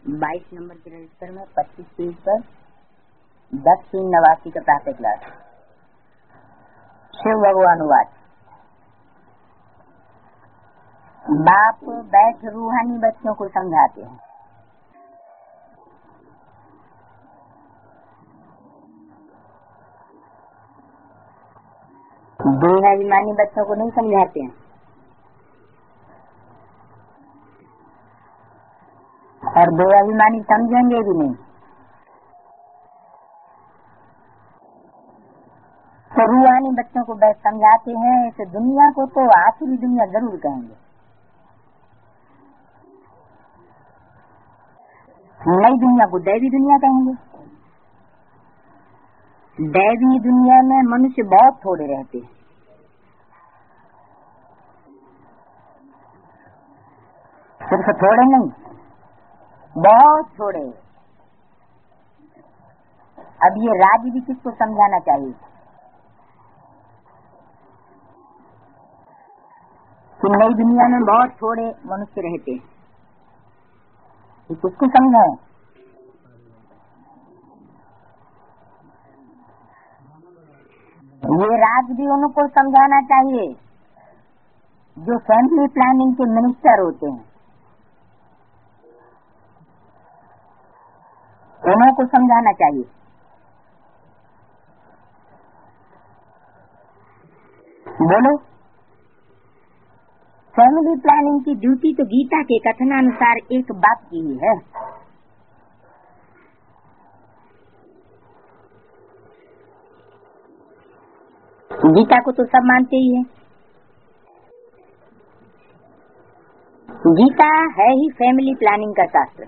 22 number के register में 25 page पर 10/3/89 का प्रातः क्लास। शिव भगवानुवाद। बाप बैठ रूहानी बच्चों को समझाते हैं। देहाभिमानी बच्चों को नहीं समझाते हैं, और देहाभिमानी समझेंगे भी नहीं। तो रूहानी बच्चों को बैठ समझाते हैं। इस दुनिया को तो आसुरी दुनिया जरूर कहेंगे, नई दुनिया को दैवी दुनिया कहेंगे। दैवी दुनिया में मनुष्य बहुत थोड़े रहते हैं। सिर्फ थोड़े नहीं, बहुत थोड़े। अब ये राज्य भी किसको समझाना चाहिए कि नई दुनिया में बहुत थोड़े मनुष्य रहते हैं, ये किसको समझाएं? ये राज भी उनको समझाना चाहिए जो फैमिली प्लानिंग के मिनिस्टर होते हैं, उनको समझाना चाहिए। बोलो, फैमिली प्लानिंग की ड्यूटी तो गीता के कथनानुसार एक बाप की ही है। गीता को तो सब मानते ही है। गीता है ही फैमिली प्लानिंग का शास्त्र।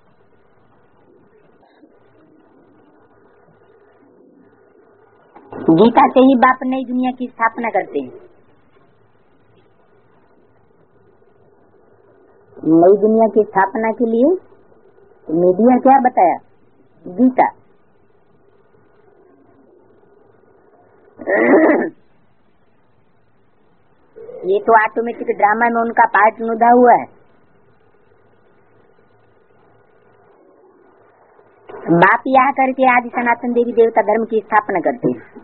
गीता से ही बाप नई दुनिया की स्थापना करते हैं। नई दुनिया की स्थापना के लिए मीडिया क्या बताया? गीता। ये तो ऑटोमेटिक ड्रामा में उनका पार्ट नुदा हुआ है। बाप यहाँ करके आदि सनातन देवी देवता धर्म की स्थापना करते हैं।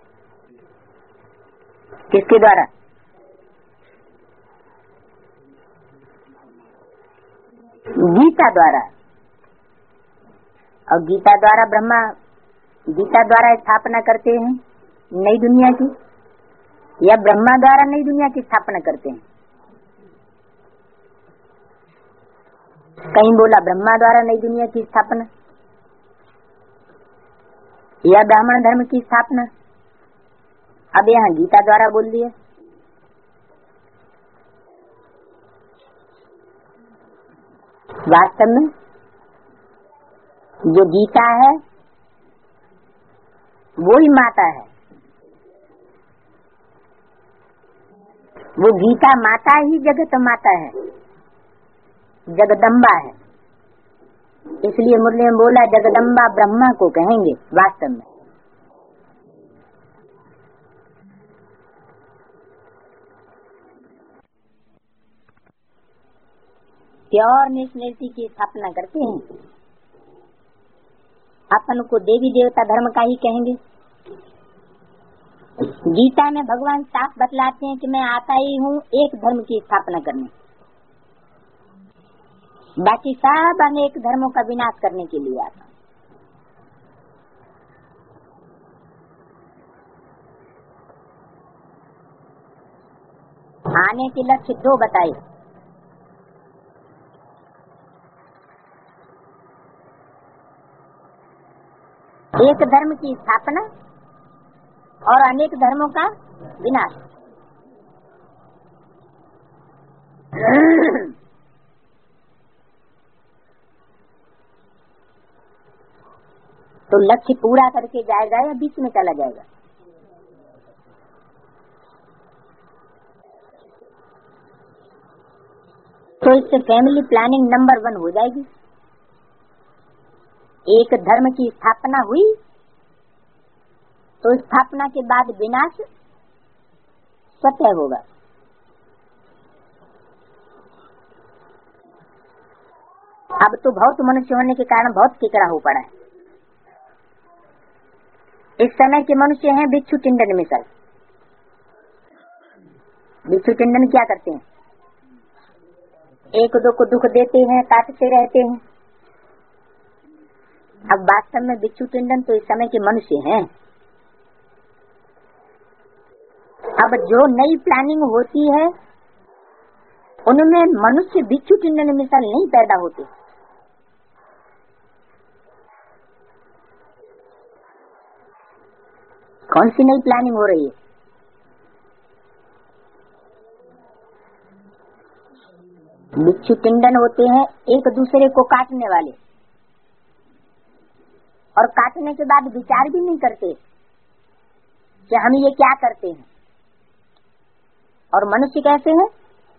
किसके द्वारा? गीता द्वारा। और गीता द्वारा ब्रह्मा, गीता द्वारा स्थापना करते हैं नई दुनिया की, या ब्रह्मा द्वारा नई दुनिया की स्थापना करते हैं? कहीं बोला ब्रह्मा द्वारा नई दुनिया की स्थापना या ब्राह्मण धर्म की स्थापना। अब यहाँ गीता द्वारा बोल दिया। वास्तव में जो गीता है वो ही माता है। वो गीता माता ही जगत माता है, जगदम्बा है। इसलिए मुरली में बोला जगदम्बा ब्रह्मा को कहेंगे। वास्तव में प्योर नेशनलिटी की स्थापना करते हैं। अपन को देवी देवता धर्म का ही कहेंगे। गीता में भगवान साफ बतलाते हैं कि मैं आता ही हूँ एक धर्म की स्थापना करने, बाकी सब अनेक धर्मों का विनाश करने के लिए आता। आने के लक्ष्य दो बताए। एक धर्म की स्थापना और अनेक धर्मों का विनाश। तो लक्ष्य पूरा करके जाएगा या बीच में चला जाएगा? तो इससे फैमिली प्लानिंग नंबर 1 हो जाएगी। एक धर्म की स्थापना हुई तो स्थापना के बाद विनाश स्वतः होगा। अब तो बहुत मनुष्य होने के कारण बहुत केकड़ा हो पड़ा है। इस समय के मनुष्य हैं बिच्छू टिंडन मिसल। बिच्छू टिंडन क्या करते हैं? एक दो को दुख देते हैं, काटते रहते हैं। अब वास्तव में बिच्छू टिंडन तो इस समय के मनुष्य हैं। अब जो नई प्लानिंग होती है उनमें मनुष्य बिच्छू टिंडन मिसल नहीं पैदा होते। कौन सी नई प्लानिंग हो रही है? बिच्छू टिंडन होते हैं एक दूसरे को काटने वाले, और काटने के बाद विचार भी नहीं करते कि हम ये क्या करते हैं। और मनुष्य कैसे हैं?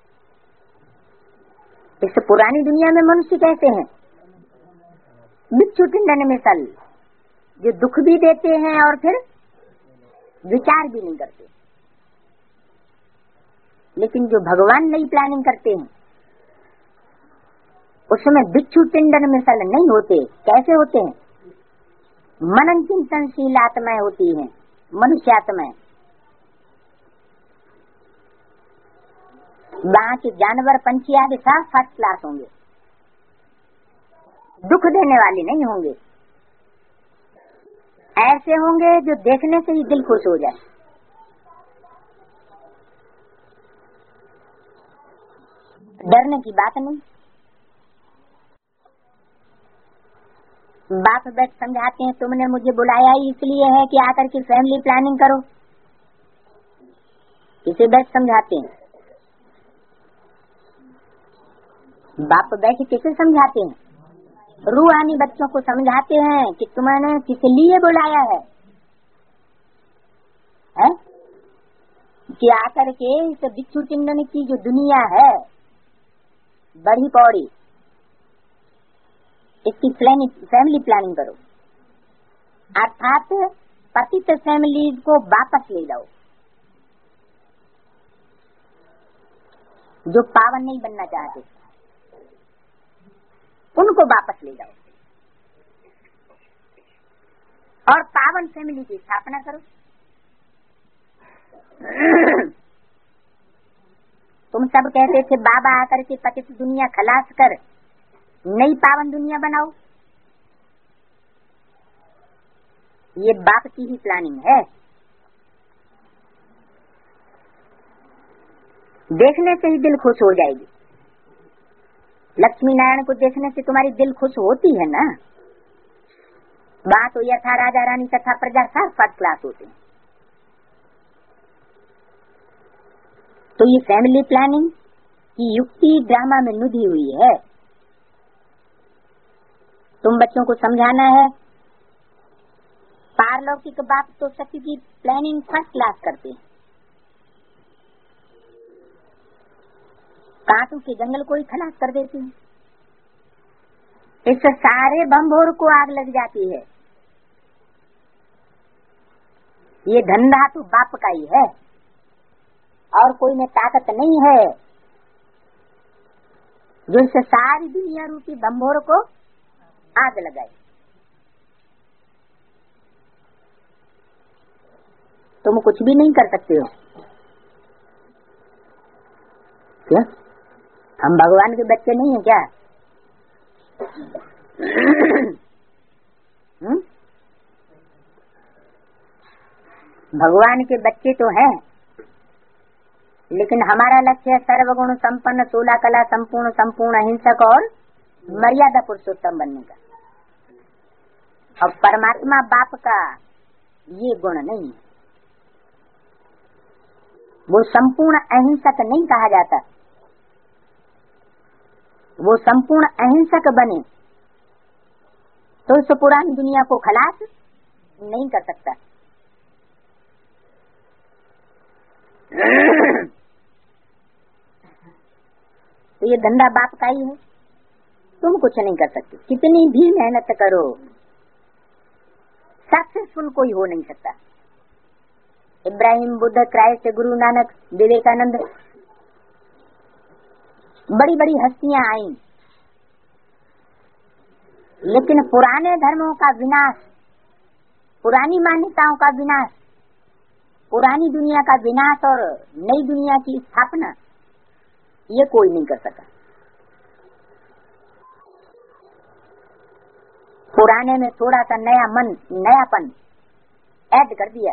इस पुरानी दुनिया में मनुष्य कैसे हैं? बिच्छू टिंडन मिसल, जो दुख भी देते हैं और फिर विचार भी नहीं करते। लेकिन जो भगवान नई प्लानिंग करते हैं उसमें बिच्छू टिंडन मिसल नहीं होते। कैसे होते हैं? मनन चिंतनशील आत्माएं होती हैं, मनुष्य आत्माएं। बाकी जानवर पंछी आदि सब फर्स्ट क्लास होंगे, दुख देने वाले नहीं होंगे। ऐसे होंगे जो देखने से ही दिल खुश हो जाए। डरने की बात नहीं। बाप बैठ समझाते हैं, तुमने मुझे बुलाया ही इसलिए है कि आकर के फैमिली प्लानिंग करो। इसे बैठ समझाते हैं। बाप बैठ किसे समझाते हैं? रूहानी बच्चों को समझाते हैं कि तुमने किस लिए बुलाया है? कि आकर के इस बिच्छू टिंडन की जो दुनिया है बड़ी पौड़ी, इसकी फैमिली प्लानिंग करो। अर्थात पतित फैमिलीज को वापस ले जाओ, जो पावन नहीं बनना चाहते उनको वापस ले जाओ और पावन फैमिली की स्थापना करो। तुम सब कहते थे बाबा आकर के पतित दुनिया खलास कर नई पावन दुनिया बनाओ। ये बाप की ही प्लानिंग है। देखने से ही दिल खुश हो जाएगी। लक्ष्मी नारायण को देखने से तुम्हारी दिल खुश होती है ना। वहां तो यथा राजा रानी तथा प्रजा सब फर्स्ट क्लास होते हैं। तो ये फैमिली प्लानिंग की युक्ति ड्रामा में नुदी हुई है। तुम बच्चों को समझाना है, पारलौकिक बाप तो सत्य की प्लानिंग फर्स्ट क्लास करते हैं। कांटों के जंगल को ही खलास कर देते हैं। इससे सारे बम्भोर को आग लग जाती है। ये धंधा तो बाप का ही है और कोई में ताकत नहीं है जो इससे सारी दुनिया रूपी बम्भोर को आग लगाए। तुम कुछ भी नहीं कर सकते हो। क्या हम भगवान के बच्चे नहीं हैं क्या? भगवान के बच्चे तो हैं, लेकिन हमारा लक्ष्य है सर्वगुण संपन्न, 16 कला संपूर्ण, संपूर्ण अहिंसक और मर्यादा पुरुषोत्तम बनने का। और परमात्मा बाप का ये गुण नहीं है। वो संपूर्ण अहिंसक नहीं कहा जाता। वो संपूर्ण अहिंसक बने तो इस पुरानी दुनिया को खलास नहीं कर सकता। तो ये धंधा बाप का ही है। तुम कुछ नहीं कर सकते, कितनी भी मेहनत करो सक्सेसफुल कोई हो नहीं सकता। इब्राहिम, बुद्ध, क्राइस्ट, गुरु नानक, विवेकानंद, बड़ी बड़ी हस्तियां आई, लेकिन पुराने धर्मों का विनाश, पुरानी मान्यताओं का विनाश, पुरानी दुनिया का विनाश और नई दुनिया की स्थापना ये कोई नहीं कर सका। पुराने में थोड़ा सा नयापन ऐड कर दिया।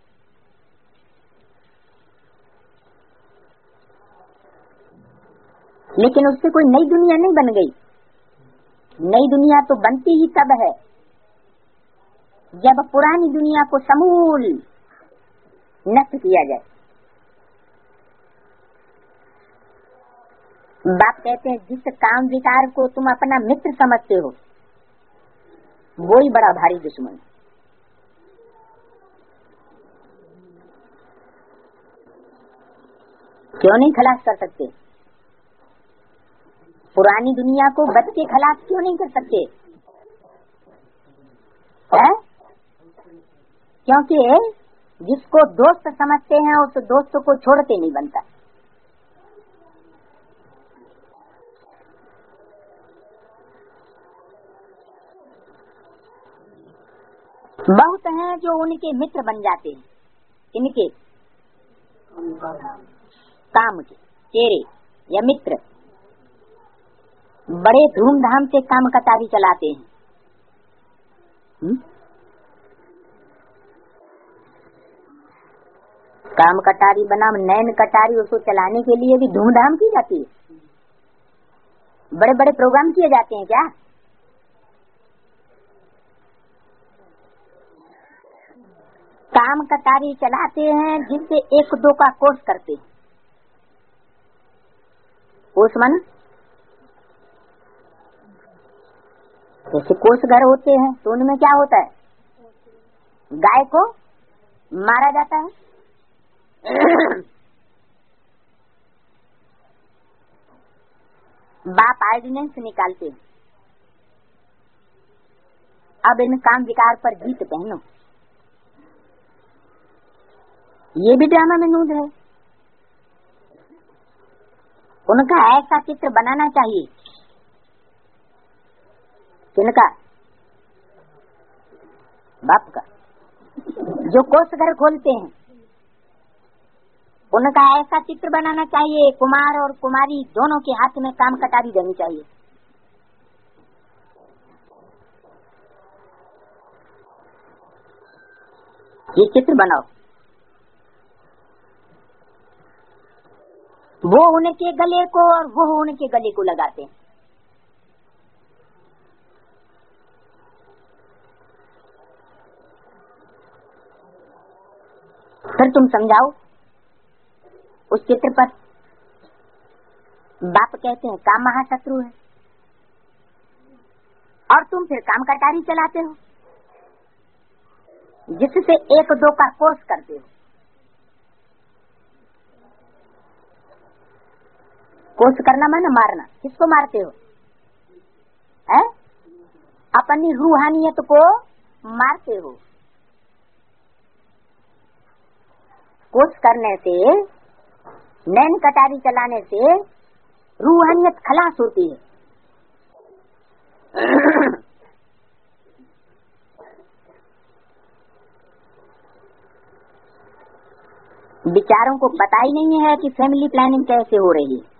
लेकिन उससे कोई नई दुनिया नहीं बन गई। नई दुनिया तो बनती ही तब है जब पुरानी दुनिया को समूल नष्ट किया जाए। बाप कहते हैं जिस काम विकार को तुम अपना मित्र समझते हो वो ही बड़ा भारी दुश्मन है। क्यों नहीं खलास कर सकते? पुरानी दुनिया को बच्चे खलास क्यों नहीं कर सकते? है? क्योंकि जिसको दोस्त समझते हैं उस दोस्त को छोड़ते नहीं बनता। बहुत हैं जो उनके मित्र बन जाते हैं। इनके काम के चेहरे या मित्र बड़े धूमधाम से काम कटारी चलाते हैं। काम कटारी बनाम नैन कटारी, उसको चलाने के लिए भी धूमधाम की जाती है। बड़े बड़े प्रोग्राम किए जाते हैं क्या? काम कटारी चलाते हैं जिससे एक दो का कोर्स करते हैं। कोर्स माना जैसे कोर्स घर होते हैं तो उनमें क्या होता है? गाय को मारा जाता है। बाप आर्डिनेंस निकालते हैं, अब इन काम विकार पर जीत पहनो। ये भी ड्रामा में नूद है। उनका ऐसा चित्र बनाना चाहिए। किनका? बाप का। जो कोष घर खोलते हैं उनका ऐसा चित्र बनाना चाहिए, कुमार और कुमारी दोनों के हाथ में काम कटारी देनी चाहिए। ये चित्र बनाओ। वो उनके गले को और वो उनके गले को लगाते हैं। फिर तुम समझाओ उस चित्र पर। बाप कहते हैं काम महाशत्रु है और तुम फिर काम कटारी चलाते हो जिससे एक दो का कोर्स करते हो। कोर्स करना माना मारना। किसको मारते हो? है? अपनी रूहानियत को मारते हो। कोर्स करने से, नैन कटारी चलाने से रूहानियत खलास होती है। विचारों को पता ही नहीं है कि फैमिली प्लानिंग कैसे हो रही है।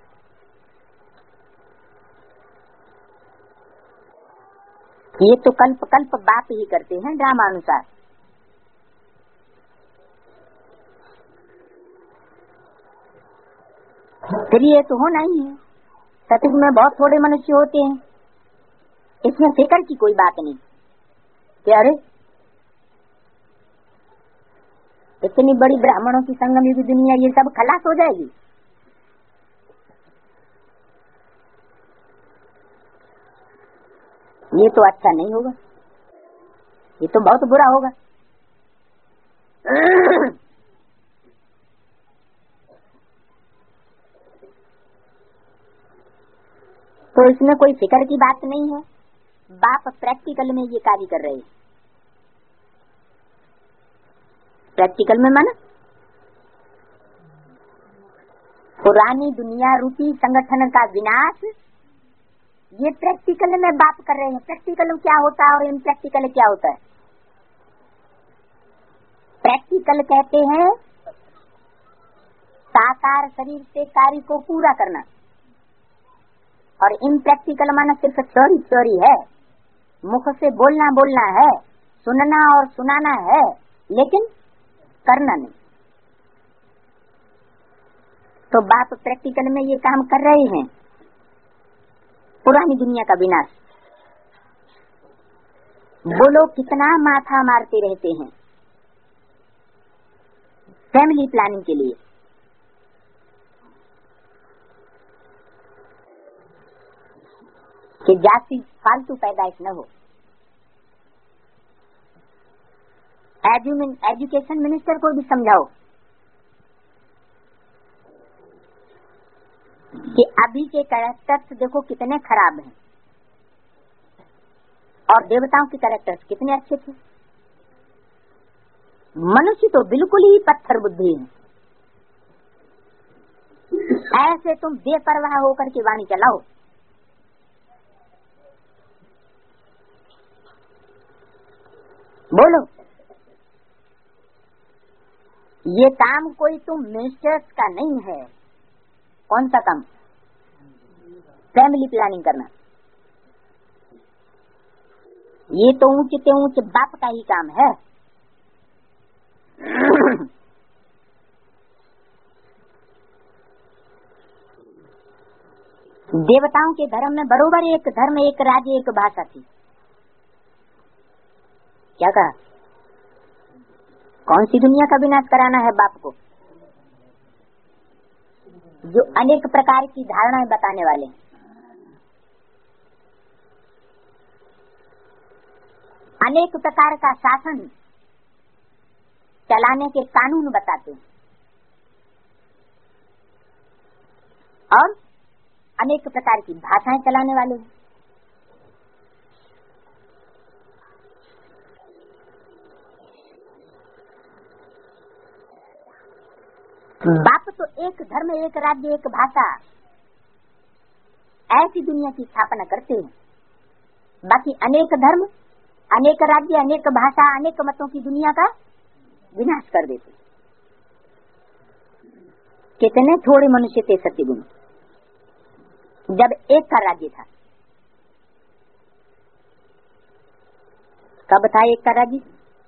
ये तो कल्प कल्प बात ही करते हैं ड्रामा अनुसार। फिर ये तो होना ही है। सतयुग में बहुत थोड़े मनुष्य होते हैं, इसमें फिक्र की कोई बात नहीं कि अरे इतनी बड़ी ब्राह्मणों की संगम युग दुनिया ये सब खलास हो जाएगी। ये तो अच्छा नहीं होगा, ये तो बहुत बुरा होगा। तो इसमें कोई फिक्र की बात नहीं है। बाप प्रैक्टिकल में ये कार्य कर रहे हैं। प्रैक्टिकल में माना पुरानी दुनिया रूपी संगठन का विनाश ये प्रैक्टिकल में बात कर रहे हैं। प्रैक्टिकल क्या होता है और इम्प्रैक्टिकल क्या होता है? प्रैक्टिकल कहते हैं साकार शरीर से कार्य को पूरा करना, और इम्प्रैक्टिकल माना सिर्फ थ्योरी है, मुख से बोलना है, सुनना और सुनाना है, लेकिन करना नहीं। तो बाप प्रैक्टिकल में ये काम कर रहे हैं, पुरानी दुनिया का विनाश। वो लोग कितना माथा मारते रहते हैं फैमिली प्लानिंग के लिए। कि जाति फालतू पैदाइश न हो। एजुकेशन मिनिस्टर को भी समझाओ कि अभी के कैरेक्टर्स देखो कितने खराब हैं, और देवताओं के कैरेक्टर्स कितने अच्छे थे। मनुष्य तो बिल्कुल ही पत्थर बुद्धि है। ऐसे तुम बेपरवाह होकर के वाणी चलाओ। बोलो, ये काम कोई तुम मिनिस्टर्स का नहीं है। कौन सा काम? फैमिली प्लानिंग करना। ये तो ऊंचे से ऊंचे बाप का ही काम है। देवताओं के धर्म में बरोबर एक धर्म, एक राज्य, एक भाषा थी। क्या कहा? कौन सी दुनिया का विनाश कराना है बाप को, जो अनेक प्रकार की धारणाएं बताने वाले हैं। अनेक प्रकार का शासन चलाने के कानून बताते हैं, और अनेक प्रकार की भाषाएं चलाने वाले हैं। बाप तो एक धर्म, एक राज्य, एक भाषा, ऐसी दुनिया की स्थापना करते हैं। बाकी अनेक धर्म, अनेक राज्य, अनेक भाषा, अनेक मतों की दुनिया का विनाश कर देते। कितने थोड़े मनुष्य थे सत्यगुण जब एक का राज्य था। कब था एक का राज्य?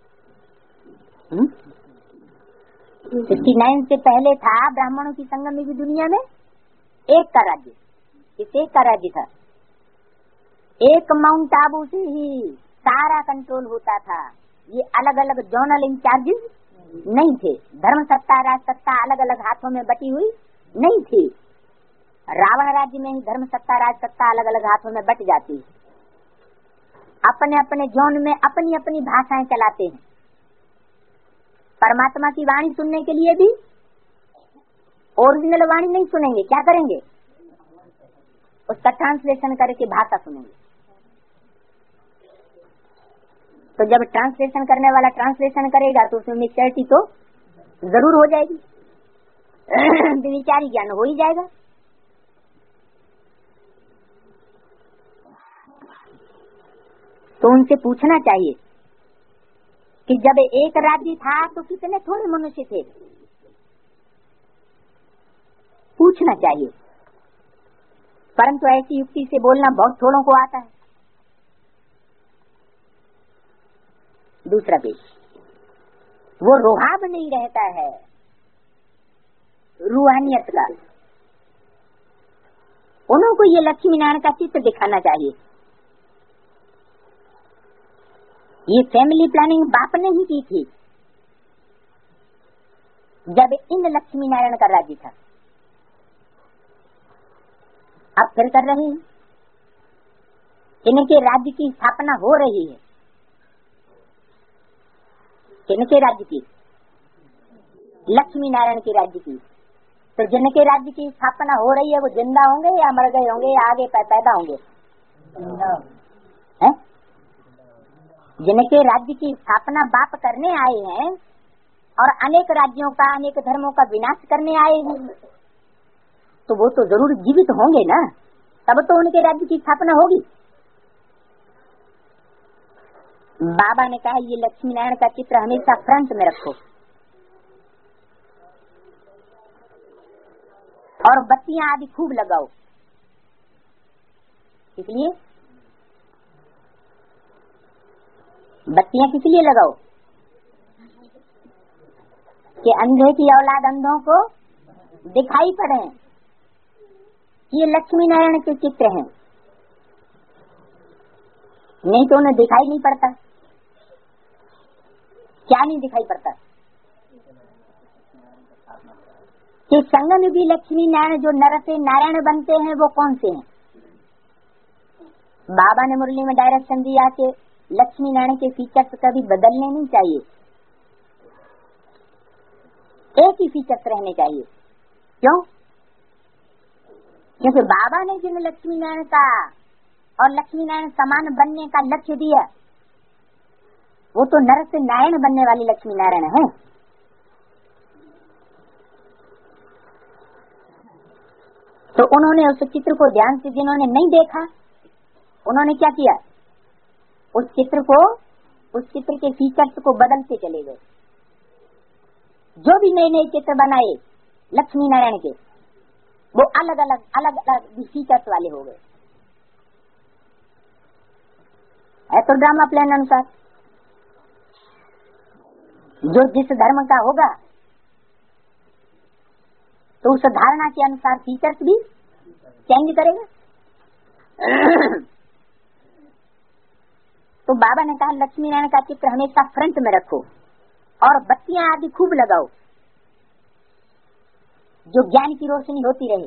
69 से पहले था ब्राह्मणों की संगम की दुनिया में एक का राज्य। इस एक का राज्य था, एक माउंट आबू से ही सारा कंट्रोल होता था। ये अलग अलग जोनल इंचार्जेस नहीं थे। धर्म सत्ता, राज सत्ता अलग अलग हाथों में बटी हुई नहीं थी। रावण राज्य में ही धर्म सत्ता, राज सत्ता अलग अलग हाथों में बट जाती। अपने अपने जोन में अपनी अपनी भाषाएं चलाते हैं। परमात्मा की वाणी सुनने के लिए भी ओरिजिनल वाणी नहीं सुनेंगे, क्या करेंगे? उसका ट्रांसलेशन करके भाषा सुनेंगे। तो जब ट्रांसलेशन करने वाला ट्रांसलेशन करेगा तो उसमें मिक्सचरिटी तो जरूर हो जाएगी, विचारी ज्ञान हो ही जाएगा। तो उनसे पूछना चाहिए कि जब एक राज्य था तो कितने थोड़े मनुष्य थे। पूछना चाहिए, परंतु ऐसी युक्ति से बोलना बहुत थोड़ों को आता है। दूसरा पेश, वो रुहाब नहीं रहता है रूहानियत का। उनको ये लक्ष्मी नारायण का चित्र दिखाना चाहिए। ये फैमिली प्लानिंग बाप ने ही की थी जब इन लक्ष्मी नारायण का राज्य था। अब फिर कर रहे हैं। इनके राज्य की स्थापना हो रही है। किनके राज्य की? लक्ष्मी नारायण के राज्य की। तो जिनके राज्य की स्थापना हो रही है वो जिंदा होंगे या मर गए होंगे या आगे पैदा होंगे? हैं? जिनके राज्य की स्थापना बाप करने आए हैं और अनेक राज्यों का, अनेक धर्मों का विनाश करने आए हैं, तो वो तो जरूर जीवित होंगे ना। तब तो उनके राज्य की स्थापना होगी। बाबा ने कहा ये लक्ष्मी नारायण का चित्र हमेशा फ्रंट में रखो और बत्तियां आदि खूब लगाओ। इसलिए बत्तियां किस लिए लगाओ कि अंधे की औलाद अंधों को दिखाई पड़े। ये लक्ष्मी नारायण के चित्र हैं, नहीं तो उन्हें दिखाई नहीं पड़ता। क्या नहीं दिखाई पड़ता कि संगम भी लक्ष्मी नारायण जो नर से नारायण बनते हैं वो कौन से हैं। बाबा ने मुरली में डायरेक्शन दिया कि लक्ष्मी नारायण के फीचर्स कभी बदलने नहीं चाहिए, एक ही फीचर्स रहने चाहिए। क्यों? क्योंकि बाबा ने जिन लक्ष्मी नारायण का और लक्ष्मी नारायण समान बनने का लक्ष्य दिया वो तो नर से नारायण बनने वाली लक्ष्मी नारायण है। तो उन्होंने उस चित्र को ध्यान से जिन्होंने नहीं देखा उन्होंने क्या किया, उस चित्र के फीचर्स को बदलते चले गए। जो भी नए नए चित्र बनाए लक्ष्मी नारायण के वो अलग अलग फीचर्स वाले हो गए। है तो ड्रामा प्लान अनुसार जो जिस धर्म का होगा तो उस धारणा के अनुसार फीचर्स भी चेंज करेगा। तो बाबा ने कहा लक्ष्मी नारायण का चित्र हमेशा फ्रंट में रखो और बत्तियां आदि खूब लगाओ जो ज्ञान की रोशनी होती रहे,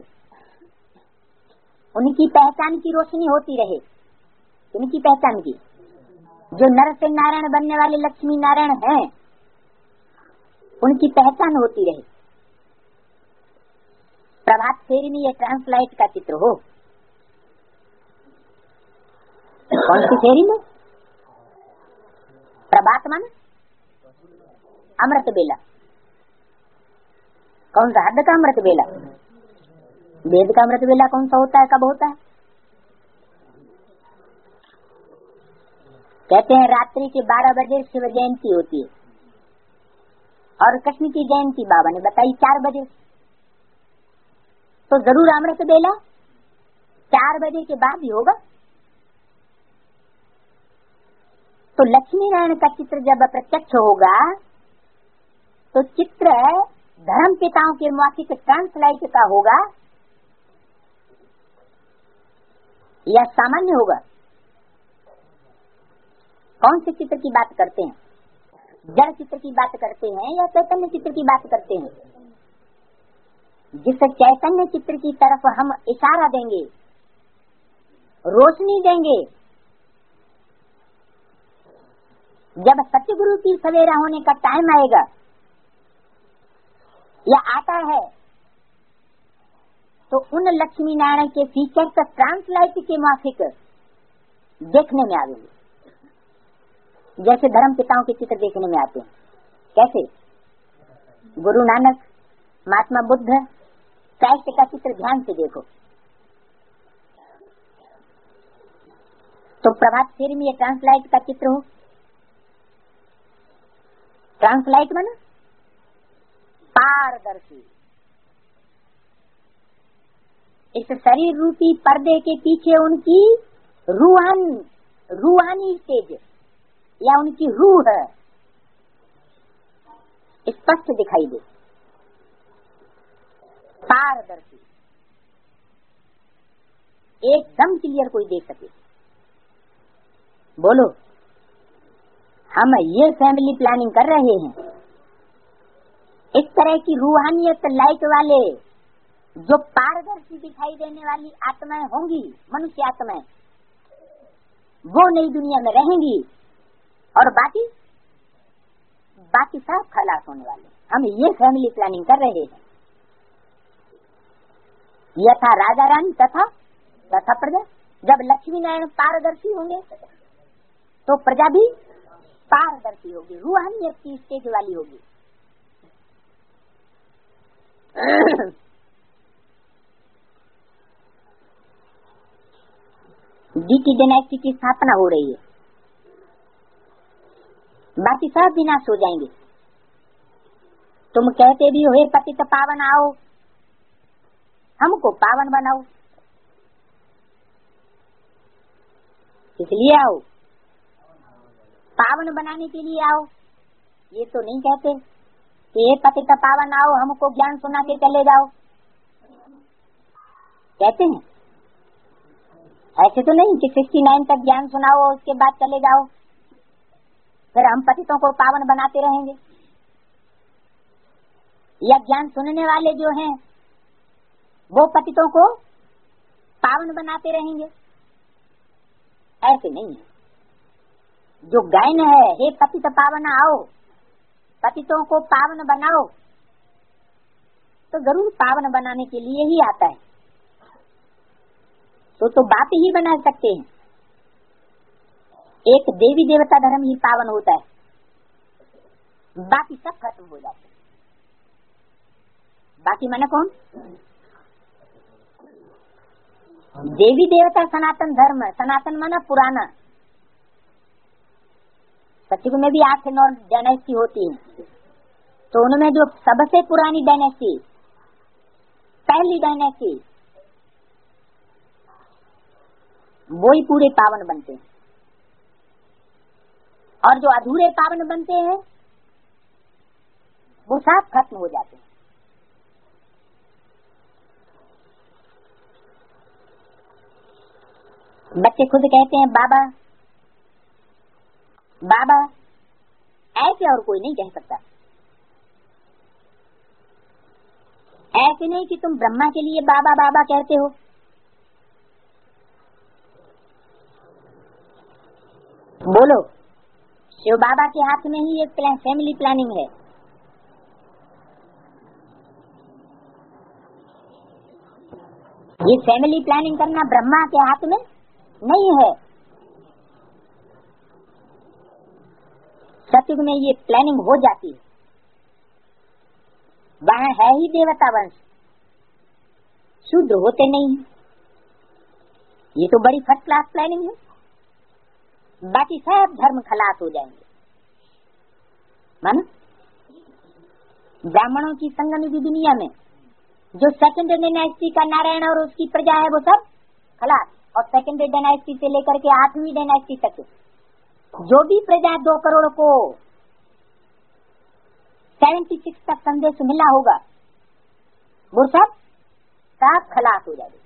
उनकी पहचान की रोशनी होती रहे। उनकी पहचान की जो नर से नारायण बनने वाले लक्ष्मी नारायण हैं उनकी पहचान होती रहे। प्रभात फेरी में ये ट्रांसलाइट का चित्र हो। कौन सी फेरी में? प्रभात मन अमृत बेला। कौन सा? हद का अमृत बेला। वेद का अमृत बेला कौन सा होता है, कब होता है? कहते हैं रात्रि के 12 बजे शिव जयंती होती है और कृष्ण की जयंती बाबा ने बताई 4 बजे। तो जरूर अमृत बेला 4 बजे के बाद ही होगा। तो लक्ष्मी नारायण का चित्र जब प्रत्यक्ष होगा तो चित्र धर्म पिताओं के मौखिक ट्रांसलाइट का होगा या सामान्य होगा? कौन से चित्र की बात करते हैं? जड़ चित्र की बात करते हैं या चैतन्य चित्र की बात करते हैं? जिस चैतन्य चित्र की तरफ हम इशारा देंगे, रोशनी देंगे, जब सतगुरु की सवेरा होने का टाइम आएगा या आता है तो उन लक्ष्मी नारायण के फीचर्स ट्रांसलाइट के माफिक देखने में आएंगे, जैसे धर्म पिताओं के चित्र देखने में आते हैं। कैसे? गुरु नानक, महात्मा बुद्ध, क्राइस्ट का चित्र ध्यान से देखो। तो प्रभात फेरी में ये ट्रांसलाइट का चित्र हो। ट्रांसलाइट माना पारदर्शी। इस शरीर रूपी पर्दे के पीछे उनकी रूहानी स्टेज या उनकी रूह स्पष्ट दिखाई दे। पारदर्शी, एकदम क्लियर कोई देख सके। बोलो, हम ये फैमिली प्लानिंग कर रहे हैं, इस तरह की रूहानियत लाइट वाले जो पारदर्शी दिखाई देने वाली आत्माएं होंगी, मनुष्य आत्माएं, वो नई दुनिया में रहेंगी और बाकी सब खलास होने वाले। हम ये फैमिली प्लानिंग कर रहे हैं। यथा राजा रानी तथा प्रजा। जब लक्ष्मी नारायण पारदर्शी होंगे तो प्रजा भी पारदर्शी होगी, रूहानियत की स्टेज वाली होगी। डीटी डायनेस्टी की स्थापना हो रही है, बाकी सब विनाश हो जाएंगे। तुम कहते भी हो हे पतित पावन आओ, हमको पावन बनाओ, इसलिए आओ, पावन बनाने के लिए आओ। ये तो नहीं कहते कि हे पतित पावन आओ, हमको ज्ञान सुना के चले जाओ। कहते हैं ऐसे तो नहीं कि 69 तक ज्ञान सुनाओ और उसके बाद चले जाओ, फिर हम पतितों को पावन बनाते रहेंगे। या ज्ञान सुनने वाले जो हैं वो पतितों को पावन बनाते रहेंगे, ऐसे नहीं है। जो गायन है हे पतित पावन आओ, पतितों को पावन बनाओ, तो जरूर पावन बनाने के लिए ही आता है। तो बाप ही बना सकते हैं। एक देवी देवता धर्म ही पावन होता है, बाकी सब खत्म हो जाते हैं। बाकी माने कौन? देवी देवता सनातन धर्म, सनातन माना पुराना। सतयुग में भी 8-9 डायनेस्टी होती है, तो उनमें जो सबसे पुरानी डायनेस्टी, पहली डायनेस्टी, वो ही पूरे पावन बनते हैं, और जो अधूरे पावन बनते हैं वो सब खत्म हो जाते हैं। बच्चे खुद कहते हैं बाबा बाबा, ऐसे और कोई नहीं कह सकता। ऐसे नहीं कि तुम ब्रह्मा के लिए बाबा बाबा कहते हो, बोलो शिव बाबा के हाथ में ही एक फैमिली प्लानिंग है। ये फैमिली प्लानिंग करना ब्रह्मा के हाथ में नहीं है। सतयुग में ये प्लानिंग हो जाती है, वहाँ है ही देवता वंश, शुद्ध होते नहीं। ये तो बड़ी फर्स्ट क्लास प्लानिंग है, बाकी सब धर्म खलास हो जाएंगे। मानो ब्राह्मणों की संगम की दुनिया में जो सेकंड डायनेस्टी का नारायण और उसकी प्रजा है वो सब खलास, और सेकंड डायनेस्टी से लेकर के 8वीं डायनेस्टी तक जो भी प्रजा 2 करोड़ को 76 तक संदेश मिला होगा वो सब खलास हो जाएगा।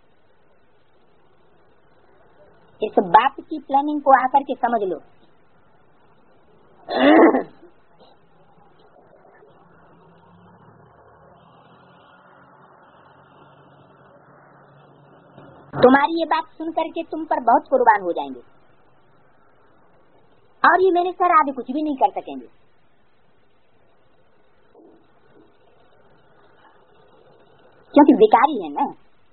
इस बात की प्लानिंग को आकर के समझ लो। तुम्हारी ये बात सुन करके तुम पर बहुत कुर्बान हो जाएंगे, और ये मेरे सर आगे कुछ भी नहीं कर सकेंगे। क्योंकि विकारी है ना,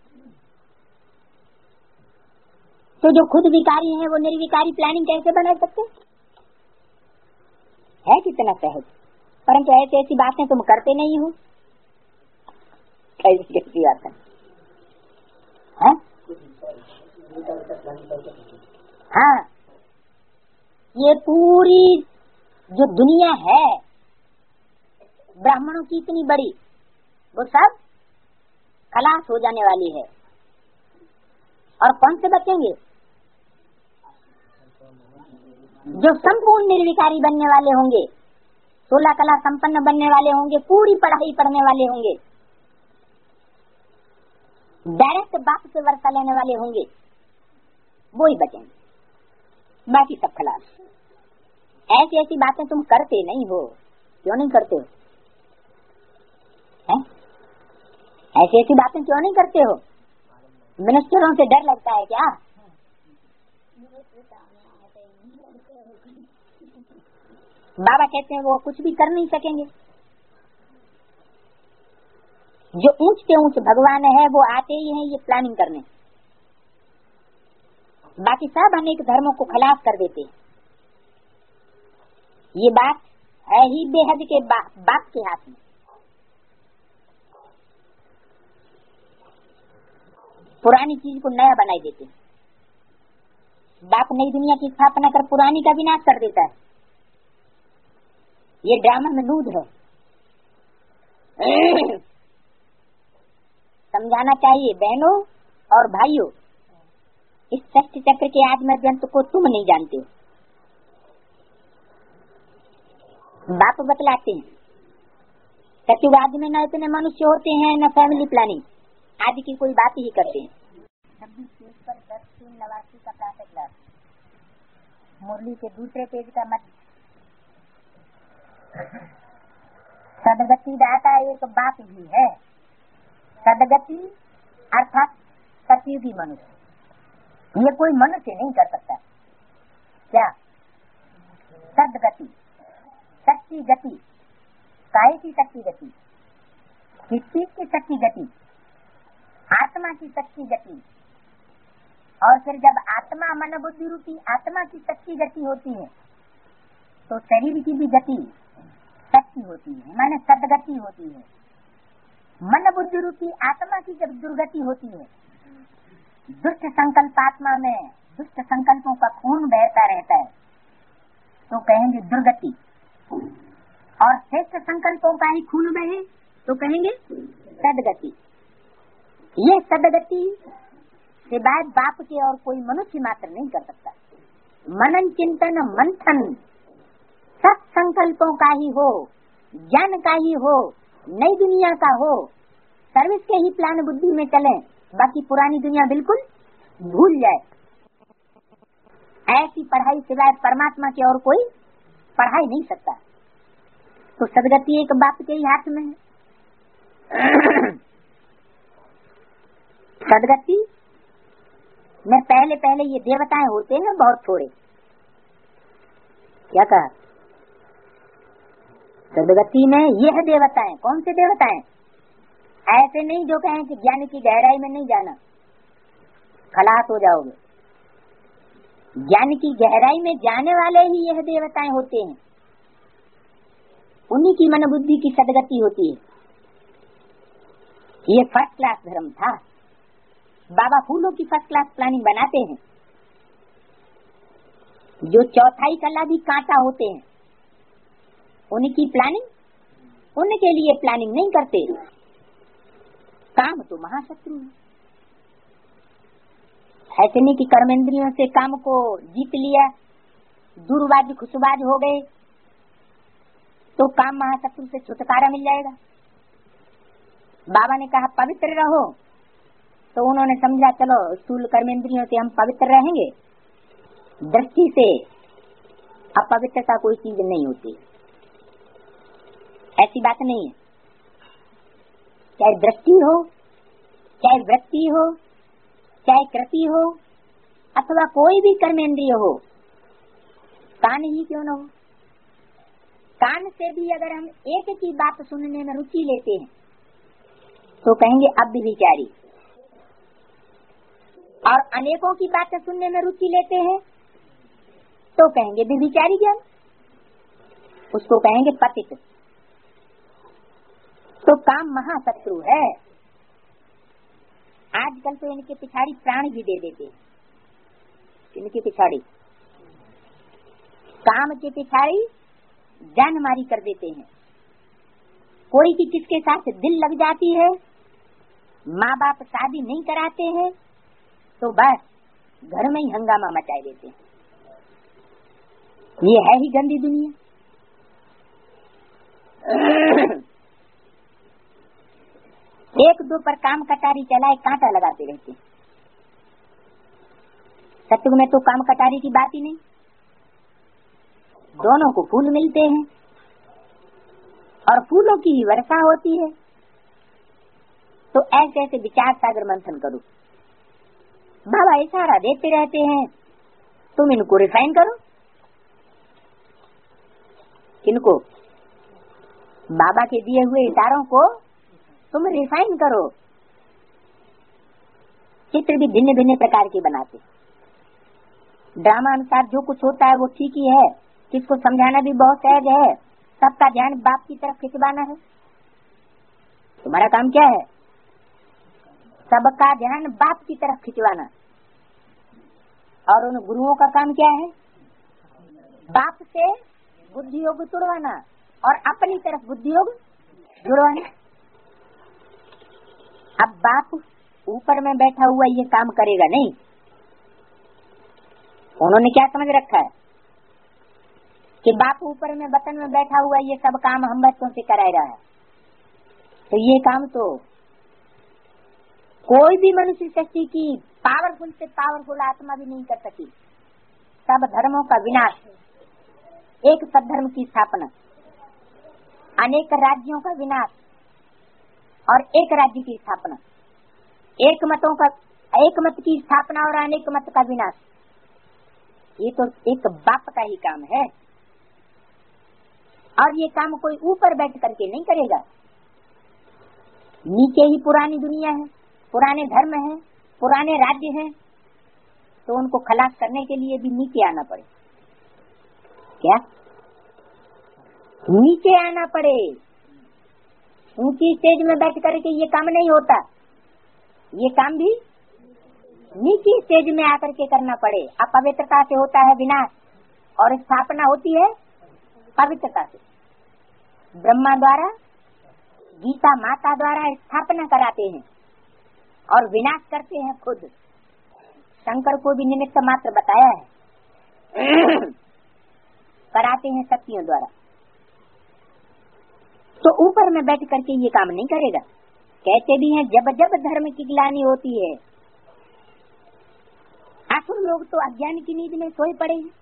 तो जो खुद विकारी है वो निर्विकारी प्लानिंग कैसे बना सकते है? कितना सहज, परंतु ऐसी ऐसी बातें तुम करते नहीं हो। कैसी कैसी बात है? हाँ, ये पूरी जो दुनिया है ब्राह्मणों की इतनी बड़ी, वो सब खलास हो जाने वाली है। और कौन से बचेंगे? जो संपूर्ण निर्विकारी बनने वाले होंगे, 16 कला संपन्न बनने वाले होंगे, पूरी पढ़ाई पढ़ने वाले होंगे, डायरेक्ट बाप से वर्षा लेने वाले होंगे, वो ही बचेंगे, बाकी सब खलास। ऐसी ऐसी बातें तुम करते नहीं हो, क्यों नहीं करते हो? हैं? ऐसी ऐसी बातें क्यों नहीं करते हो? मिनिस्टरों से डर लगता है क्या? बाबा कहते हैं वो कुछ भी कर नहीं सकेंगे। जो ऊंच के ऊंच भगवान है वो आते ही हैं ये प्लानिंग करने, बाकी सब अनेक धर्मों को खलास कर देते। ये बात है ही बेहद के बाप के हाथ में। पुरानी चीज को नया बनाई देते, बाप नई दुनिया की स्थापना कर पुरानी का विनाश कर देता है। ये ड्रामा में नूद है। समझाना चाहिए बहनों और भाइयों, इस सृष्टि चक्र के आदि मध्यंत को तुम नहीं जानते हो। बाप बतलाते हैं सत्युग आदि में न इतने मनुष्य होते हैं न फैमिली प्लानिंग आदि की कोई बात ही करते हैं। 26 पेज पर 10/3 का प्रातः क्लास, मुरली के दूसरे पेज का मत। सदगति दाता एक बाप ही है। सदगति अर्थात सतयुगी मनुष्य, ये कोई मनुष्य नहीं कर सकता। क्या सदगति? सच्ची गति, काय की सच्ची गति? किस चीज की सच्ची गति? आत्मा की सच्ची गति। और फिर जब आत्मा मन बुद्धि रूपी आत्मा की सच्ची गति होती है तो शरीर की भी गति सच्ची होती है, माने सदगति होती है। मन बुद्धि रूपी आत्मा की जब दुर्गति होती है, दुष्ट संकल्प आत्मा में दुष्ट संकल्पों का खून बहता रहता है तो कहेंगे दुर्गति, और श्रेष्ठ संकल्पों का ही खून बहे तो कहेंगे सदगति। ये सदगति सिवाय बाप के और कोई मनुष्य मात्र नहीं कर सकता। मनन चिंतन मंथन सब संकल्पों का ही हो, ज्ञान का ही हो, नई दुनिया का हो, सर्विस के ही प्लान बुद्धि में चले, बाकी पुरानी दुनिया बिल्कुल भूल जाए। ऐसी पढ़ाई सिवाय परमात्मा के और कोई पढ़ा ही नहीं सकता। तो सदगति एक बाप के ही हाथ में है। सदगति में पहले ये देवताएं होते हैं बहुत थोड़े। क्या कहा? सदगति में यह देवताएं, कौन से देवताएं? ऐसे नहीं जो कहें कि ज्ञान की गहराई में नहीं जाना, खलास हो जाओगे। ज्ञान की गहराई में जाने वाले ही यह देवताएं होते हैं, उन्हीं की मन बुद्धि की सदगति होती है। ये फर्स्ट क्लास धर्म था। बाबा फूलों की फर्स्ट क्लास प्लानिंग बनाते हैं। जो चौथाई कला भी कांटा होते हैं, उनकी प्लानिंग उनके लिए प्लानिंग नहीं करते। काम तो महाशत्रु है। ऐसे नहीं कि कर्मेंद्रियों से काम को जीत लिया, दूरबाज खुशबाज हो गए तो काम महाशत्रु से छुटकारा मिल जाएगा। बाबा ने कहा पवित्र रहो, तो उन्होंने समझा चलो स्थूल कर्मेंद्रियों से हम पवित्र रहेंगे, दृष्टि से अपवित्रता कोई चीज नहीं होती। ऐसी बात नहीं है। चाहे दृष्टि हो, चाहे वृत्ति हो, चाहे कृति हो, अथवा कोई भी कर्मेंद्रिय हो, कान ही क्यों न हो, कान से भी अगर हम एक की बात सुनने में रुचि लेते हैं तो कहेंगे अब भी विचारी, और अनेकों की बातें सुनने में रुचि लेते हैं तो कहेंगे विचारी ज्ञान, उसको कहेंगे पतित। तो काम महाशत्रु है। आजकल तो इनके पिछाड़ी प्राण भी दे देते हैं। इनके पिछाड़ी काम के पिछाड़ी जान मारी कर देते हैं। कोई की किसके साथ दिल लग जाती है, माँ बाप शादी नहीं कराते हैं तो बस घर में ही हंगामा मचाए देते हैं। ये है ही गंदी दुनिया। एक दो पर काम कटारी चलाए कांटा लगाते रहते हैं। सत्युग में तो काम कटारी की बात ही नहीं, दोनों को फूल मिलते हैं और फूलों की वर्षा होती है। तो ऐसे ऐसे विचार सागर मंथन करो। बाबा इशारा देते रहते हैं, तुम इनको रिफाइन करो। किनको? बाबा के दिए हुए इशारों को तुम रिफाइन करो। चित्र भी भिन्न भिन्न प्रकार के बनाते। ड्रामा अनुसार जो कुछ होता है वो ठीक ही है, किसको समझाना भी बहुत सहज है। सबका ध्यान बाप की तरफ खिंचवाना है। तुम्हारा काम क्या है? सबका ध्यान बाप की तरफ खिंचवाना। और उन गुरुओं का काम क्या है? बाप से बुद्धि योग तुड़वाना और अपनी तरफ बुद्धि योग जुड़वाना। अब बाप ऊपर में बैठा हुआ ये काम करेगा नहीं। उन्होंने क्या समझ रखा है कि बाप ऊपर में बतन में बैठा हुआ ये सब काम हम बच्चों से कराए रहा है, तो ये काम तो कोई भी मनुष्य शक्ति की पावरफुल से पावरफुल आत्मा भी नहीं कर सकी। सब धर्मों का विनाश, एक सद्धर्म की स्थापना, अनेक राज्यों का विनाश और एक राज्य की स्थापना, एक मत की स्थापना और अनेक मत का विनाश, ये तो एक बाप का ही काम है। और ये काम कोई ऊपर बैठ करके नहीं करेगा। नीचे ही पुरानी दुनिया है, पुराने धर्म है, पुराने राज्य हैं, तो उनको खलास करने के लिए भी नीचे आना पड़े। क्या नीचे आना पड़े? ऊंची स्टेज में बैठ करके ये काम नहीं होता। ये काम भी नीची स्टेज में आकर के करना पड़े। अपवित्रता से होता है विनाश और स्थापना होती है पवित्रता से। ब्रह्मा द्वारा, गीता माता द्वारा स्थापना कराते हैं और विनाश करते हैं खुद। शंकर को भी निमित्त मात्र बताया है कराते हैं शक्तियों द्वारा। तो ऊपर में बैठ करके ये काम नहीं करेगा। कहते भी हैं जब जब धर्म की गिलानी होती है। असुर लोग तो अज्ञान की नींद में सोए पड़े हैं।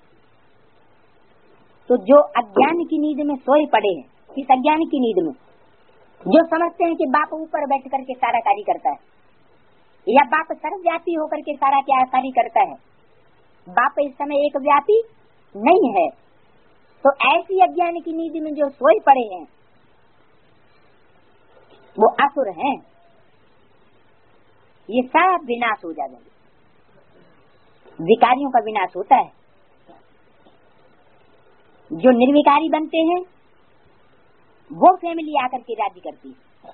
तो जो अज्ञान की नींद में सोए पड़े हैं, किस अज्ञान की नींद में? जो समझते हैं कि बाप ऊपर बैठ करके सारा कार्य करता है या बाप सर्वव्यापी होकर के सारा क्या कार्य करता है। बाप इस समय एक व्यापी नहीं है। तो ऐसी अज्ञान की नींद में जो सोए पड़े हैं वो असुर हैं। ये सब विनाश हो जाएंगे। विकारियों का विनाश होता है। जो निर्विकारी बनते हैं वो फैमिली आकर के राज्य करती है।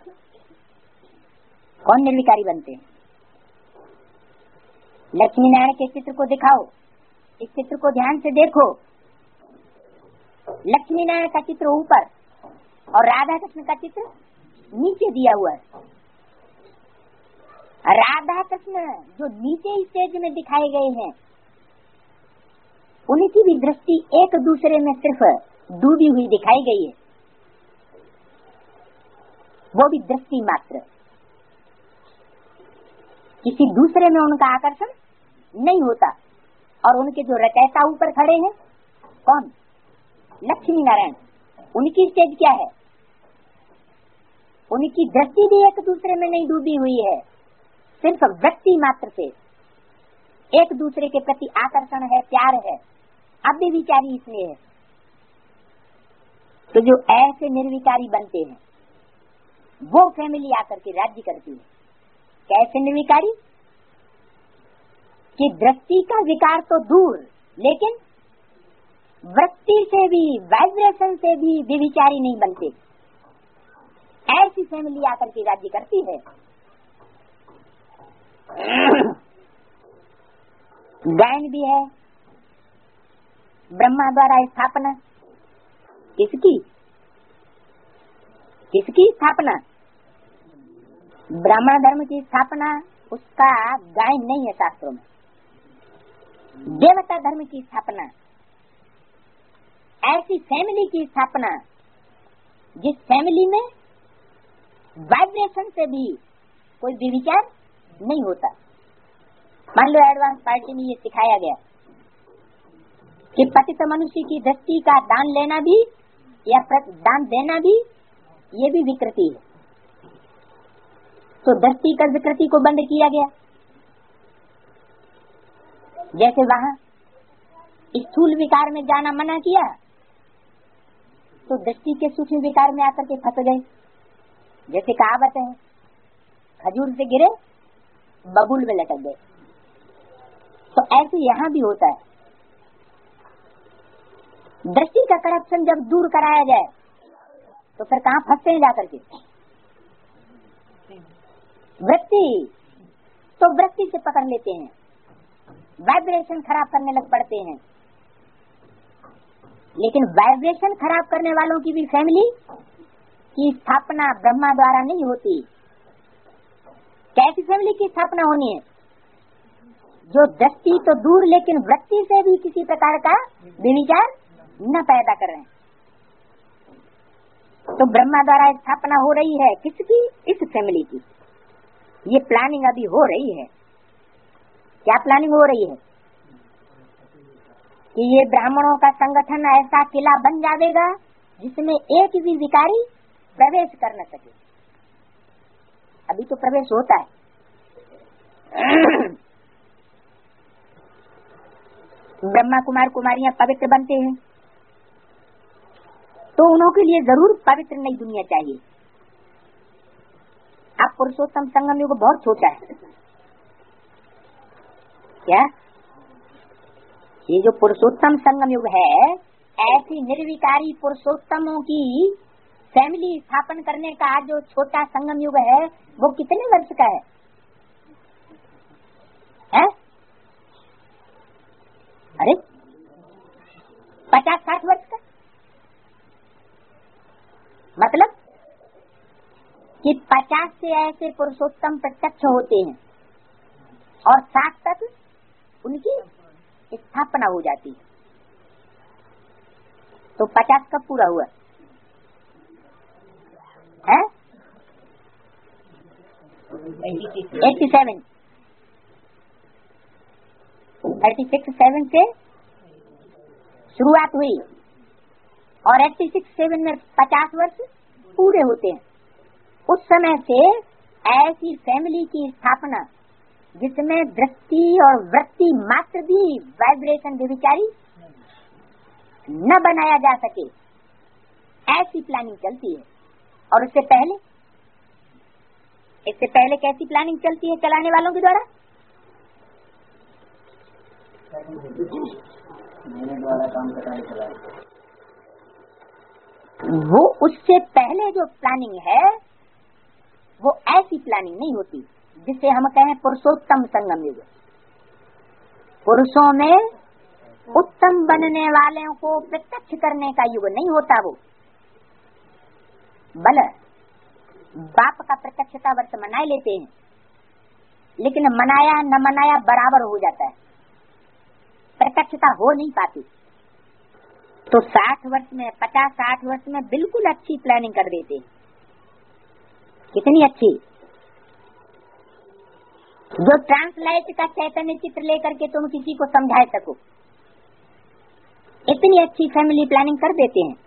कौन निर्विकारी बनते हैं? लक्ष्मी नारायण के चित्र को दिखाओ, इस चित्र को ध्यान से देखो। लक्ष्मी नारायण का चित्र ऊपर और राधा कृष्ण का चित्र नीचे दिया हुआ है। राधा कृष्ण जो नीचे स्टेज में दिखाए गए हैं, उनकी भी दृष्टि एक दूसरे में सिर्फ डूबी हुई दिखाई गई है। वो भी दृष्टि मात्र, किसी दूसरे में उनका आकर्षण नहीं होता। और उनके जो रचयिता ऊपर खड़े हैं, कौन? लक्ष्मी नारायण। उनकी स्टेज क्या है? उनकी दृष्टि भी एक दूसरे में नहीं डूबी हुई है। सिर्फ व्यक्ति मात्र से एक दूसरे के प्रति आकर्षण है, प्यार है, अव्य विचारी इसलिए है। तो जो ऐसे निर्विकारी बनते हैं वो फैमिली आकर के राज्य करती है। कैसे निर्विकारी? कि दृष्टि का विकार तो दूर, लेकिन वृत्ति से भी, वाइब्रेशन से भी विविचारी नहीं बनते। ऐसी फैमिली आकर के राज्य करती है। गायन भी है, ब्रह्मा द्वारा स्थापना। किसकी? किसकी स्थापना? ब्राह्मण धर्म की स्थापना। उसका गायन नहीं है शास्त्रों में। देवता धर्म की स्थापना, ऐसी फैमिली की स्थापना जिस फैमिली में वाइब्रेशन से भी कोई विचार नहीं होता। मान लो एडवांस पार्टी में ये सिखाया गया कि पतित मनुष्य की दृष्टि का दान लेना भी या दान देना भी, ये भी विकृति है। तो दृष्टि का विकृति को बंद किया गया। जैसे वहां स्थूल विकार में जाना मना किया, तो दृष्टि के सूक्ष्म विकार में आकर के फंस गए। जैसे कहावत है, खजूर से गिरे बबूल में लटक गए। तो ऐसे यहाँ भी होता है। दृष्टि का करप्शन जब दूर कराया जाए तो फिर कहाँ फंसते हैं जाकर के? वृत्ति। तो वृत्ति से पकड़ लेते हैं। वाइब्रेशन खराब करने लग पड़ते हैं। लेकिन वाइब्रेशन खराब करने वालों की भी फैमिली की स्थापना ब्रह्मा द्वारा नहीं होती। कैसी फैमिली की स्थापना होनी है? जो दृष्टि तो दूर लेकिन वृत्ति से भी किसी प्रकार का विचार न पैदा कर रहे हैं। तो ब्रह्मा द्वारा स्थापना हो रही है किसकी? इस फैमिली की। ये प्लानिंग अभी हो रही है। क्या प्लानिंग हो रही है? कि ये ब्राह्मणों का संगठन ऐसा किला बन जाएगा जिसमें एक भी विकारी प्रवेश कर न सके। अभी तो प्रवेश होता है। ब्रह्मा कुमार कुमारियां पवित्र बनते हैं तो उनके लिए जरूर पवित्र नई दुनिया चाहिए। अब पुरुषोत्तम संगम युग बहुत छोटा है। क्या ये जो पुरुषोत्तम संगम युग है, ऐसी निर्विकारी पुरुषोत्तमों की फैमिली स्थापन करने का जो छोटा संगम युग है वो कितने वर्ष का है? 50-60 वर्ष का। मतलब कि 50 से ऐसे पुरुषोत्तम प्रत्यक्ष होते हैं और 60 तक उनकी स्थापना हो जाती है। तो 50 कब पूरा हुआ है? 86-7 से शुरुआत हुई और 86-7 में 50 वर्ष पूरे होते हैं। उस समय से ऐसी फैमिली की स्थापना जिसमें दृष्टि और वृत्ति मात्र भी वाइब्रेशन व्यभिचारी न बनाया जा सके, ऐसी प्लानिंग चलती है। और इससे पहले कैसी प्लानिंग चलती है चलाने वालों के द्वारा? वो उससे पहले जो प्लानिंग है वो ऐसी प्लानिंग नहीं होती जिसे हम कहें पुरुषोत्तम संगम युग। पुरुषों में उत्तम बनने वालों को प्रत्यक्ष करने का युग नहीं होता वो। बल बाप का प्रत्यक्षता वर्ष मनाए लेते हैं, लेकिन मनाया न मनाया बराबर हो जाता है, प्रत्यक्षता हो नहीं पाती। तो 60 वर्ष में 50-60 वर्ष में बिल्कुल अच्छी प्लानिंग कर देते। कितनी अच्छी? जो ट्रांसलाइट का चैतन्य चित्र लेकर के तुम किसी को समझा सको, इतनी अच्छी फैमिली प्लानिंग कर देते हैं।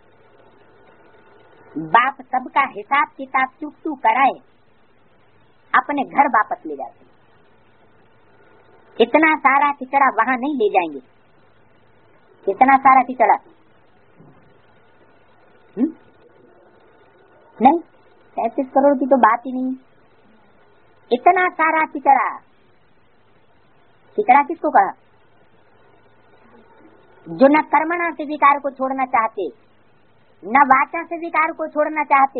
बाप सबका हिसाब किताब चुकतू कराए अपने घर वापस ले जाते। इतना सारा किचड़ा वहां नहीं ले जाएंगे। इतना सारा किचड़ा नहीं, 35 करोड़ की तो बात ही नहीं। इतना सारा किचड़ा, किचड़ा किसको कहा? जो न कर्मणा से विकार को छोड़ना चाहते, न वाचा से विकार को छोड़ना चाहते,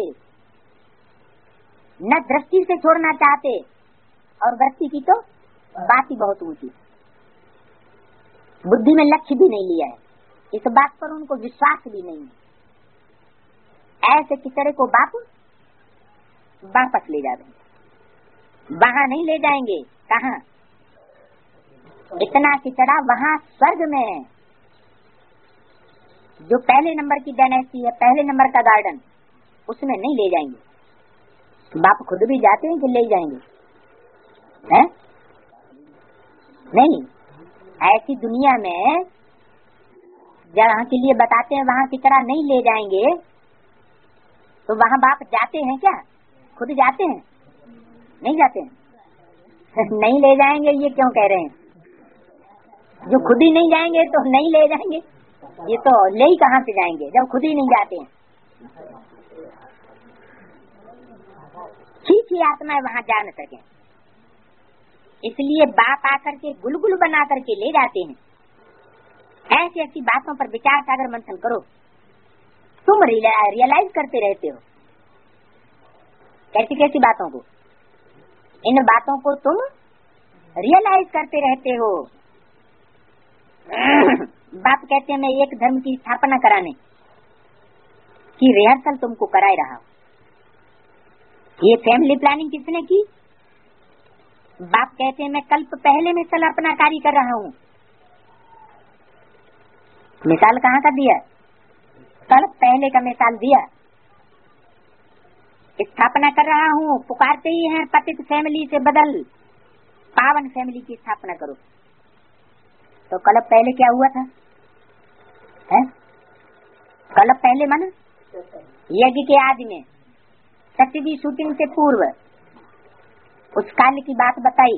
न दृष्टि से छोड़ना चाहते, और वृत्ति की तो बात ही बहुत ऊंची। बुद्धि में लक्ष्य भी नहीं लिया है, इस बात पर उनको विश्वास भी नहीं है। ऐसे किचड़े को बाप वापस ले जाते, वहां नहीं ले जाएंगे। कहाँ? इतना किचड़ा वहां स्वर्ग में है, जो पहले नंबर की डायनेस्टी है, पहले नंबर का गार्डन, उसमें नहीं ले जाएंगे। बाप खुद भी जाते हैं कि ले जाएंगे? हैं? नहीं। ऐसी दुनिया में जहाँ के लिए बताते हैं वहाँ किचड़ा नहीं ले जाएंगे, तो वहाँ बाप जाते हैं क्या? खुद जाते हैं? नहीं जाते हैं। नहीं ले जाएंगे ये क्यों कह रहे हैं? जो खुद ही नहीं जाएंगे तो नहीं ले जाएंगे, ये तो ले ही कहाँ से जाएंगे जब खुद ही नहीं जाते हैं। ठीक ही आत्माएं वहाँ जा न सके, इसलिए बाप आकर के गुलगुल बना करके ले जाते हैं। ऐसी ऐसी बातों पर विचार सागर मंथन करो, तुम रियलाइज करते रहते हो। कैसी कैसी बातों को? इन बातों को तुम रियलाइज करते रहते हो बाप कहते हैं मैं एक धर्म की स्थापना कराने की रिहर्सल तुमको कराए रहा हूँ। ये फैमिली प्लानिंग किसने की? बाप कहते हैं मैं कल्प पहले में अपना कार्य कर रहा हूँ। मिसाल कहाँ का दिया? कल्प पहले का मिसाल दिया। स्थापना कर रहा हूँ, पुकारते ही हैं पतित फैमिली से बदल पावन फैमिली की स्थापना करो। तो कल्प पहले क्या हुआ था? है? कल्प पहले माना यज्ञ के आदि में सत्य की शूटिंग से पूर्व उस काल की बात बताई।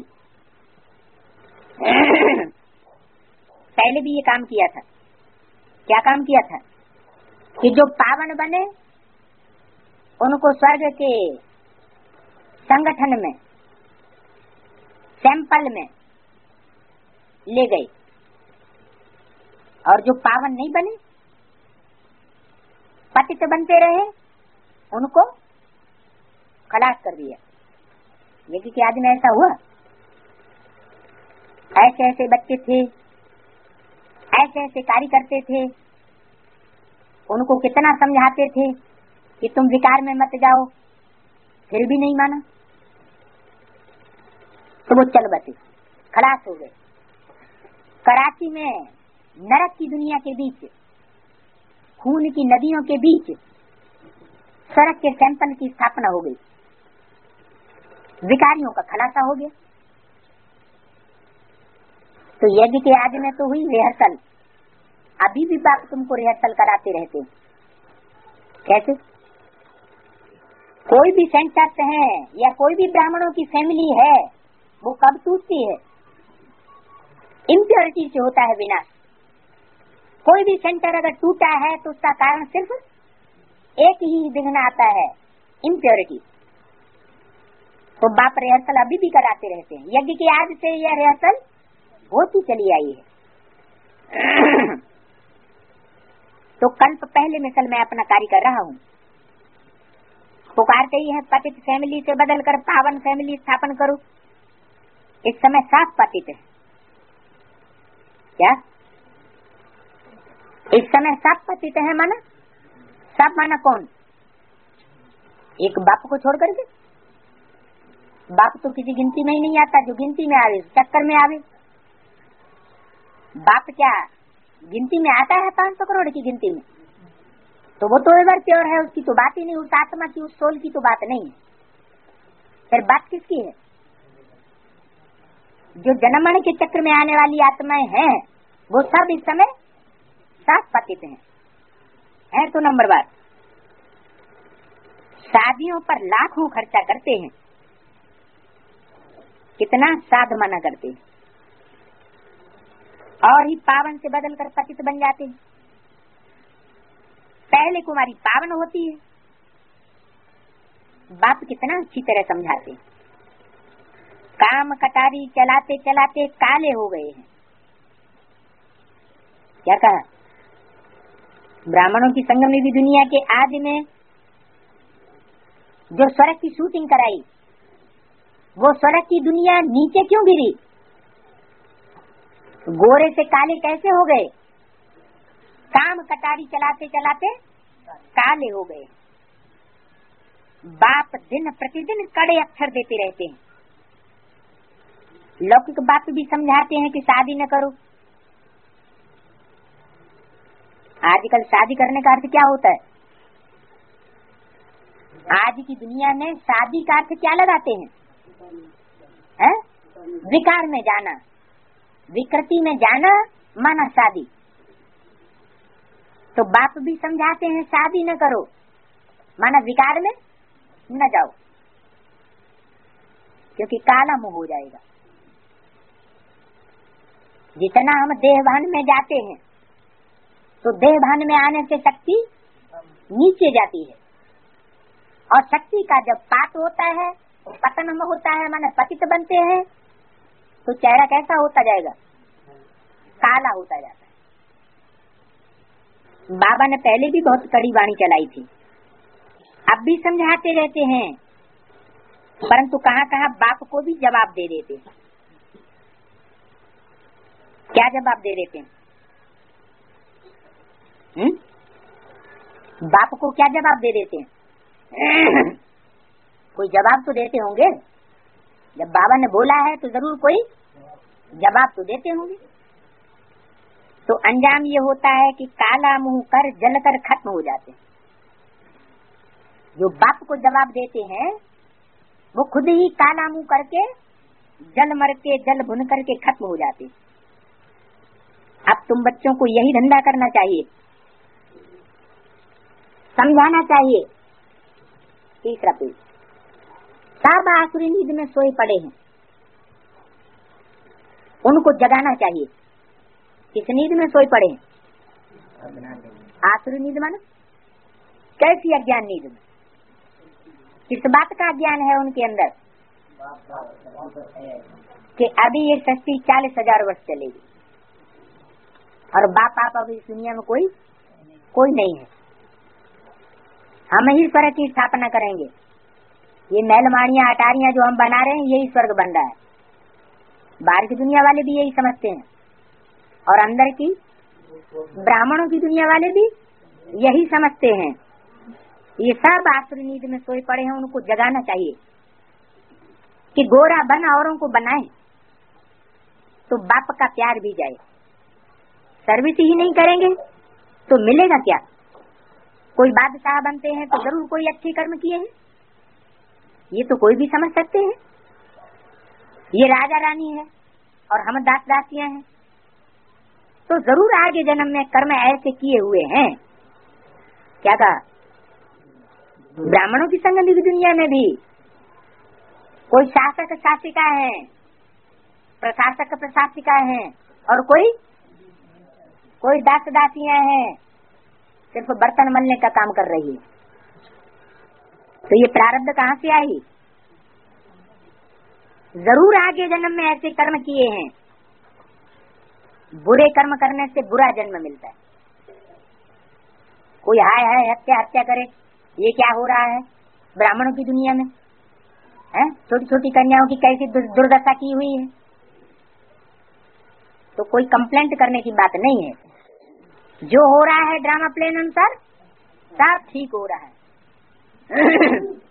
पहले भी ये काम किया था। क्या काम किया था? कि जो पावन बने उनको स्वर्ग के संगठन में सैंपल में ले गए, और जो पावन नहीं बने पतित बनते रहे उनको खलास कर दिया। यज्ञ के आदि में ऐसा हुआ। ऐसे ऐसे बच्चे थे, ऐसे ऐसे कार्य करते थे, उनको कितना समझाते थे कि तुम विकार में मत जाओ, फिर भी नहीं माना तो वो चल बसे, खलास हो गए। कराची में नरक की दुनिया के बीच, खून की नदियों के बीच स्वर्ग के सैंपल की स्थापना हो गई। विकारियों का खलासा हो गया। तो यज्ञ के आदि में तो हुई रिहर्सल। अभी भी बाप तुमको रिहर्सल कराते रहते। कैसे? कोई भी सेंटर्स है या कोई भी ब्राह्मणों की फैमिली है, वो कब टूटती है? इम्प्योरिटी से होता है विनाश। कोई भी सेंटर अगर टूटा है तो उसका कारण सिर्फ एक ही विघ्न आता है, इम्प्योरिटी। तो बाप रिहर्सल अभी भी कराते रहते हैं। यज्ञ के आज से यह रिहर्सल होती चली आई है। तो कल्प पहले मिसल मैं अपना कार्य कर रहा हूँ। पुकारते ही है पतित फैमिली से बदल कर पावन फैमिली स्थापन करो। इस समय 7 पतित है। क्या इस समय 7 पतित है? माना सब माना कौन? एक बाप को छोड़ करके। बाप तो किसी गिनती में ही नहीं आता। जो गिनती में आवे चक्कर में आवे। बाप क्या गिनती में आता है? 500 करोड़ की गिनती में तो वो तो एवर प्योर है, उसकी तो बात ही नहीं। उस आत्मा की, उस सोल की तो बात नहीं है। फिर बात किसकी है? जो जन्म मरण के चक्र में आने वाली आत्माएं हैं वो सब इस समय 7 पतित हैं। तो नंबर बात, शादियों पर लाखों खर्चा करते हैं, कितना साध मना करते हैं, और ही पावन से बदल कर पतित बन जाते हैं। पहले कुमारी पावन होती है। बाप कितना अच्छी तरह समझाते हैं। काम कटारी चलाते चलाते काले हो गए हैं। क्या कहा? ब्राह्मणों की संगम भी दुनिया के आदि में जो स्वर्ग की शूटिंग कराई, वो स्वर्ग की दुनिया नीचे क्यों गिरी? गोरे से काले कैसे हो गए? काम कटारी चलाते चलाते काले हो गए। बाप दिन प्रतिदिन कड़े अक्षर देते रहते हैं। लौकिक बाप भी समझाते हैं कि शादी न करो। आजकल शादी करने का अर्थ क्या होता है? आज की दुनिया में शादी का अर्थ क्या लगाते हैं? विकार में जाना, विकृति में जाना माना शादी। तो बाप भी समझाते हैं शादी न करो, माना विकार में न जाओ, क्योंकि काला मुंह हो जाएगा। जितना हम देहभान में जाते हैं तो देहभान में आने से शक्ति नीचे जाती है, और शक्ति का जब पात होता है, पतन होता है, माने पतित बनते हैं, तो चेहरा कैसा होता जाएगा? काला होता जाता है। बाबा ने पहले भी बहुत कड़ी वाणी चलाई थी, अब भी समझाते रहते हैं, परंतु कहाँ कहाँ बाप को भी जवाब दे देते हैं। क्या जवाब दे देते हैं? बाप को क्या जवाब दे देते हैं? कोई जवाब तो देते होंगे। जब बाबा ने बोला है तो जरूर कोई जवाब तो देते होंगे। तो अंजाम ये होता है कि काला मुंह कर जल कर खत्म हो जाते हैं। जो बाप को जवाब देते हैं वो खुद ही काला मुंह करके जल मर के जल भुन करके खत्म हो जाते। अब तुम बच्चों को यही धंधा करना चाहिए, समझाना चाहिए। तीसरा पेज, सब आसुरी नींद में सोए पड़े हैं, उनको जगाना चाहिए। किस नींद में सोए पड़े हैं? आसुरी नींद मानो कैसी अज्ञान नींद में? किस बात का ज्ञान है उनके अंदर कि अभी ये सृष्टि 40,000 वर्ष चलेगी और बाप आप अभी इस दुनिया में कोई नहीं है। हम ही स्वर्ग की स्थापना करेंगे। ये महलमाड़ियां अटारियां जो हम बना रहे हैं यही स्वर्ग बन रहा है। बाहर की दुनिया वाले भी यही समझते हैं और अंदर की ब्राह्मणों की दुनिया वाले भी यही समझते हैं। ये सब आसुरी नींद में सोए पड़े हैं, उनको जगाना चाहिए कि गोरा बन औरों को बनाए तो बाप का प्यार भी जाए। सर्विस ही नहीं करेंगे तो मिलेगा क्या? कोई बादशाह बनते हैं तो जरूर कोई अच्छे कर्म किए हैं, ये तो कोई भी समझ सकते हैं। ये राजा रानी है और हम दास दासियां हैं तो जरूर आगे जन्म में कर्म ऐसे किए हुए हैं। क्या कहा? ब्राह्मणों की संगति की दुनिया में भी कोई शासक शासिका है, प्रशासक प्रशासिका है और कोई दास दासियां हैं, सिर्फ बर्तन मलने का काम कर रही है। तो ये प्रारब्ध कहाँ से आई? जरूर आगे जन्म में ऐसे कर्म किए हैं। बुरे कर्म करने से बुरा जन्म मिलता है। कोई हाय हत्या करे, ये क्या हो रहा है ब्राह्मणों की दुनिया में? छोटी छोटी कन्याओं की कैसी दुर्दशा की हुई है। तो कोई कंप्लेंट करने की बात नहीं है। जो हो रहा है ड्रामा प्ले अनुसार सब ठीक हो रहा है।